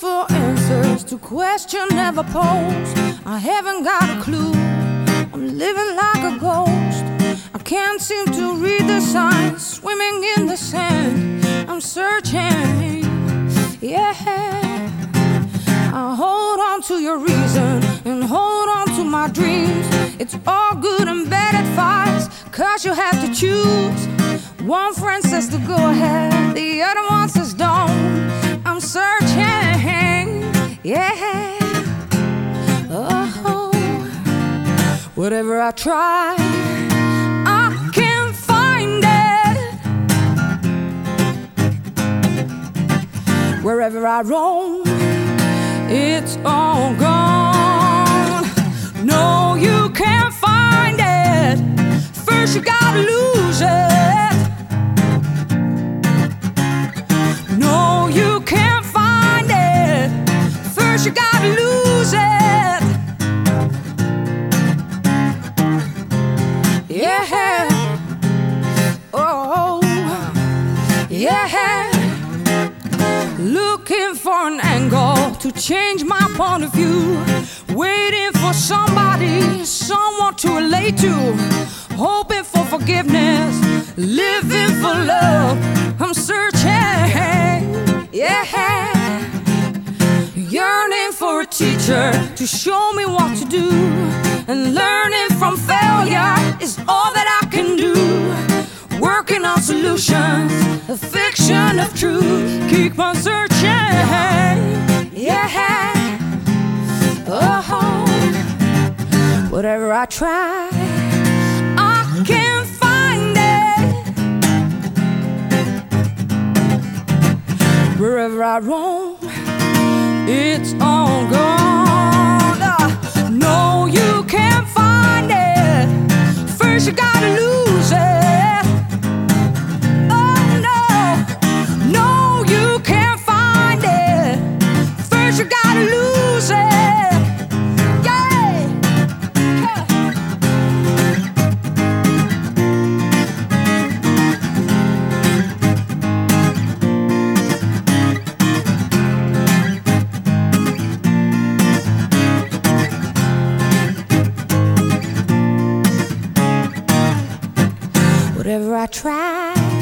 for answers to questions never posed. I haven't got a clue. I'm living like a ghost. I can't seem to read the signs, swimming in the sand. I'm searching, yeah. I hold on to your reason and hold on to my dreams. It's all good and bad advice, 'cause you have to choose. One friend says to go ahead, the other one says don't. I'm searching, yeah. Oh, whatever I try, I can't find it. Wherever I roam, it's all gone. No, you can't find it. First you gotta lose it. No, you can't find it. First you gotta lose it. Yeah. Oh, yeah. Looking for an angle to change my point of view. Waiting for somebody, someone to relate to. Hoping for forgiveness, living for love. I'm searching, yeah. Yearning for a teacher to show me what to do. And learning from failure is all that I can do. Working on solutions, a fiction of truth. Keep on searching, yeah. Oh, whatever I try, I can't find it. Wherever I roam, it's all gone. No, you can't find it. First you gotta lose it. Oh no, no, you can't find it. First you gotta lose it. Whatever I try,